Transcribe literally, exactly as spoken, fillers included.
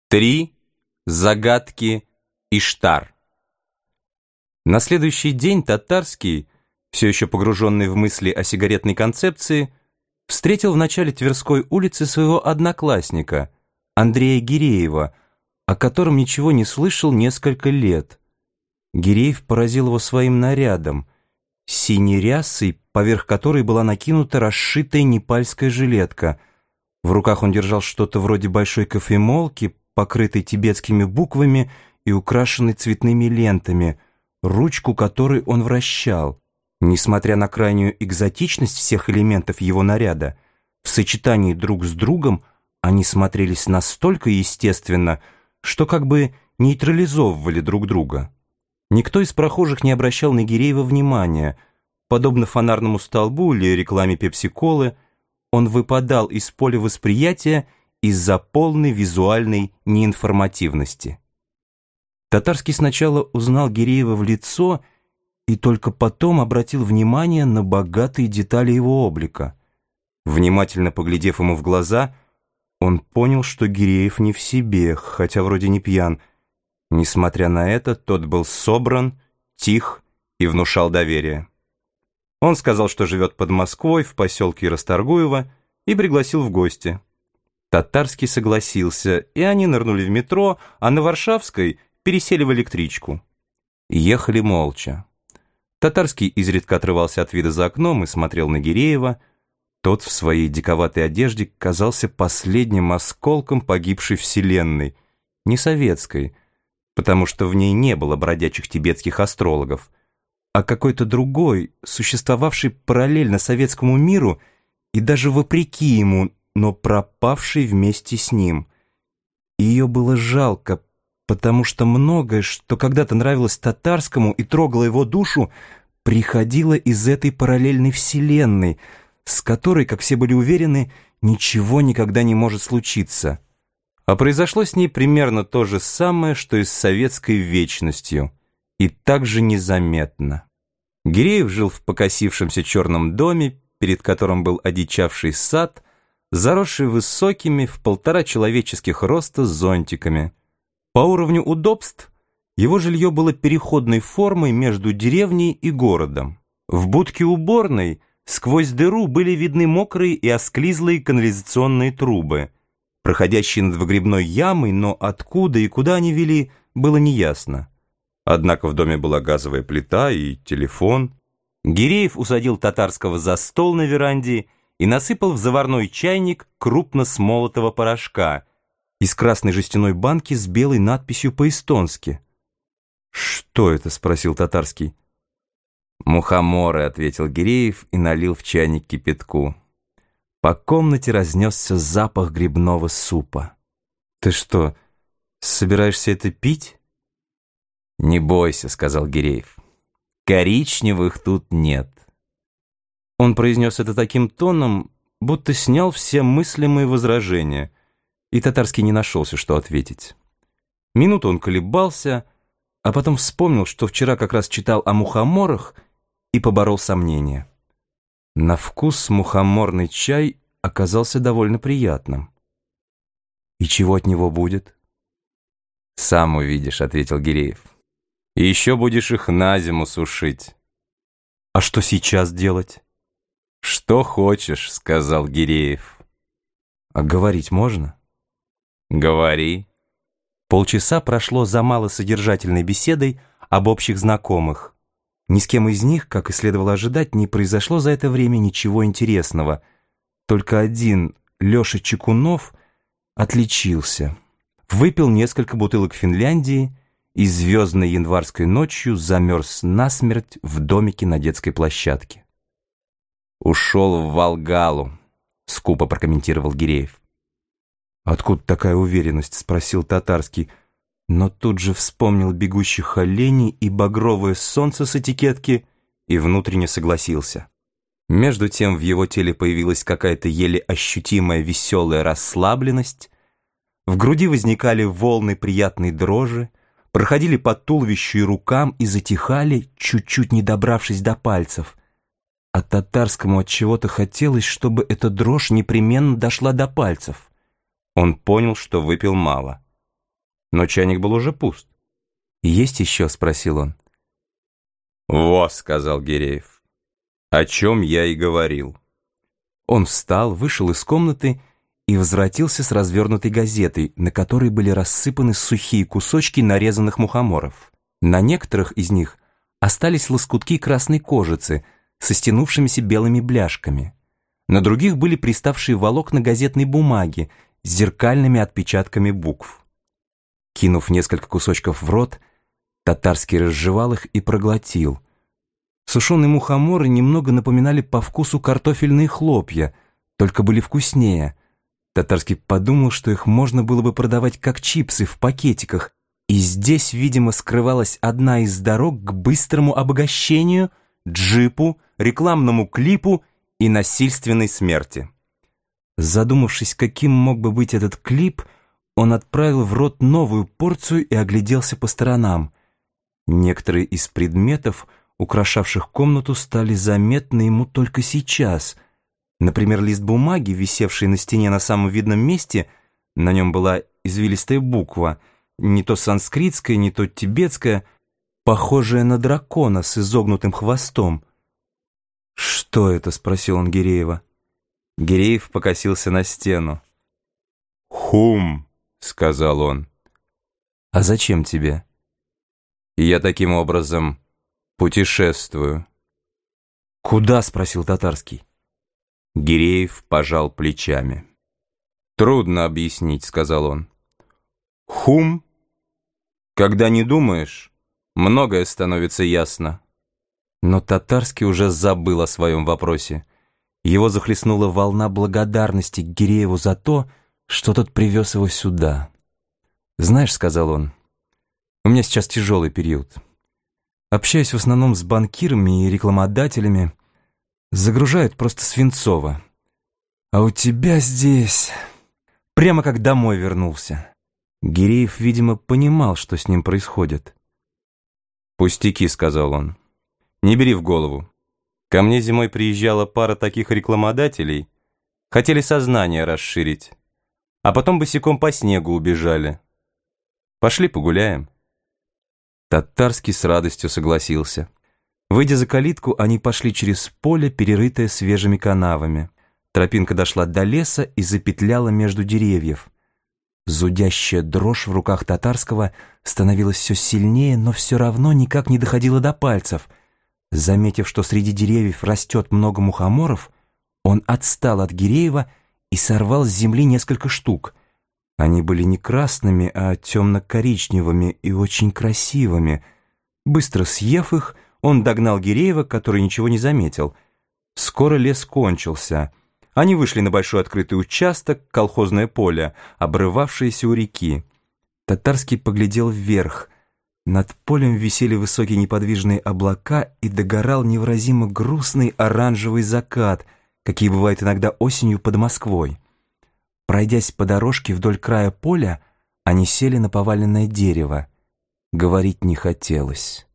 Три загадки Иштар. На следующий день Татарский, все еще погруженный в мысли о сигаретной концепции, встретил в начале Тверской улицы своего одноклассника, Андрея Гиреева, о котором ничего не слышал несколько лет. Гиреев поразил его своим нарядом, синей рясой, поверх которой была накинута расшитая непальская жилетка. В руках он держал что-то вроде большой кофемолки, покрытой тибетскими буквами и украшенной цветными лентами, ручку которой он вращал. Несмотря на крайнюю экзотичность всех элементов его наряда, в сочетании друг с другом они смотрелись настолько естественно, что как бы нейтрализовывали друг друга. Никто из прохожих не обращал на Гиреева внимания. Подобно фонарному столбу или рекламе пепси-колы, он выпадал из поля восприятия из-за полной визуальной неинформативности. Татарский сначала узнал Гиреева в лицо и только потом обратил внимание на богатые детали его облика. Внимательно поглядев ему в глаза, он понял, что Гиреев не в себе, хотя вроде не пьян. Несмотря на это, тот был собран, тих и внушал доверие. Он сказал, что живет под Москвой, в поселке Расторгуево, и пригласил в гости. Татарский согласился, и они нырнули в метро, а на Варшавской пересели в электричку. Ехали молча. Татарский изредка отрывался от вида за окном и смотрел на Гиреева. Тот в своей диковатой одежде казался последним осколком погибшей вселенной, не советской, потому что в ней не было бродячих тибетских астрологов, а какой-то другой, существовавший параллельно советскому миру и даже вопреки ему, но пропавший вместе с ним. И ее было жалко, потому что многое, что когда-то нравилось Татарскому и трогало его душу, приходило из этой параллельной вселенной, с которой, как все были уверены, ничего никогда не может случиться. А произошло с ней примерно то же самое, что и с советской вечностью, и так же незаметно. Гиреев жил в покосившемся черном доме, перед которым был одичавший сад, заросший высокими в полтора человеческих роста зонтиками. По уровню удобств его жилье было переходной формой между деревней и городом. В будке уборной сквозь дыру были видны мокрые и осклизлые канализационные трубы, проходящие над выгребной ямой, но откуда и куда они вели, было неясно. Однако в доме была газовая плита и телефон. Гиреев усадил Татарского за стол на веранде и насыпал в заварной чайник крупно смолотого порошка из красной жестяной банки с белой надписью по-эстонски. «Что это?» — спросил Татарский. «Мухоморы», — ответил Гиреев и налил в чайник кипятку. По комнате разнесся запах грибного супа. «Ты что, собираешься это пить?» «Не бойся», — сказал Гиреев. «Коричневых тут нет». Он произнес это таким тоном, будто снял все мыслимые возражения, и Татарский не нашелся, что ответить. Минуту он колебался, а потом вспомнил, что вчера как раз читал о мухоморах, и поборол сомнения. На вкус мухоморный чай оказался довольно приятным. «И чего от него будет?» «Сам увидишь», — ответил Гиреев. «И еще будешь их на зиму сушить». «А что сейчас делать?» «Что хочешь», — сказал Гиреев. «А говорить можно?» «Говори». Полчаса прошло за малосодержательной беседой об общих знакомых. Ни с кем из них, как и следовало ожидать, не произошло за это время ничего интересного. Только один, Леша Чекунов, отличился. Выпил несколько бутылок Финляндии и звездной январской ночью замерз насмерть в домике на детской площадке. «Ушел в Волгалу», — скупо прокомментировал Гиреев. «Откуда такая уверенность?» — спросил Татарский, но тут же вспомнил бегущих оленей и багровое солнце с этикетки и внутренне согласился. Между тем в его теле появилась какая-то еле ощутимая веселая расслабленность, в груди возникали волны приятной дрожи, проходили по туловищу и рукам и затихали, чуть-чуть не добравшись до пальцев. А Татарскому от чего-то хотелось, чтобы эта дрожь непременно дошла до пальцев. Он понял, что выпил мало. но чайник был уже пуст. «Есть еще?» — спросил он. «Во», — сказал Гиреев, — «о чем я и говорил». Он встал, вышел из комнаты и возвратился с развернутой газетой, на которой были рассыпаны сухие кусочки нарезанных мухоморов. На некоторых из них остались лоскутки красной кожицы со стянувшимися белыми бляшками. На других были приставшие волокна газетной бумаги с зеркальными отпечатками букв. Кинув несколько кусочков в рот, Татарский разжевал их и проглотил. Сушеные мухоморы немного напоминали по вкусу картофельные хлопья, только были вкуснее. Татарский подумал, что их можно было бы продавать как чипсы в пакетиках, и здесь, видимо, скрывалась одна из дорог к быстрому обогащению, джипу, рекламному клипу и насильственной смерти. Задумавшись, каким мог бы быть этот клип, он отправил в рот новую порцию и огляделся по сторонам. Некоторые из предметов, украшавших комнату, стали заметны ему только сейчас. Например, лист бумаги, висевший на стене на самом видном месте, на нем была извилистая буква, не то санскритская, не то тибетская, похожая на дракона с изогнутым хвостом. «Что это?» — спросил он Гиреева. Гиреев покосился на стену. «Хум», — сказал он. «А зачем тебе?» «Я таким образом путешествую». «Куда?» — спросил Татарский. Гиреев пожал плечами. «Трудно объяснить», — сказал он. «Хум, когда не думаешь, многое становится ясно». Но Татарский уже забыл о своем вопросе. Его захлестнула волна благодарности к Гирееву за то, что тот привез его сюда. «Знаешь, — сказал он, — у меня сейчас тяжелый период. Общаюсь в основном с банкирами и рекламодателями. Загружают просто свинцово. А у тебя здесь... прямо как домой вернулся». Гиреев, видимо, понимал, что с ним происходит. «Пустяки», — сказал он. «Не бери в голову. Ко мне зимой приезжала пара таких рекламодателей. Хотели сознание расширить. А потом босиком по снегу убежали. Пошли погуляем». Татарский с радостью согласился. Выйдя за калитку, они пошли через поле, перерытое свежими канавами. Тропинка дошла до леса и запетляла между деревьев. Зудящая дрожь в руках Татарского становилась все сильнее, но все равно никак не доходила до пальцев. Заметив, что среди деревьев растет много мухоморов, он отстал от Гиреева и сорвал с земли несколько штук. Они были не красными, а темно-коричневыми и очень красивыми. Быстро съев их, он догнал Гиреева, который ничего не заметил. Скоро лес кончился. Они вышли на большой открытый участок, колхозное поле, обрывавшееся у реки. Татарский поглядел вверх. Над полем висели высокие неподвижные облака, и догорал невыразимо грустный оранжевый закат, какие бывают иногда осенью под Москвой. Пройдясь по дорожке вдоль края поля, они сели на поваленное дерево. Говорить не хотелось.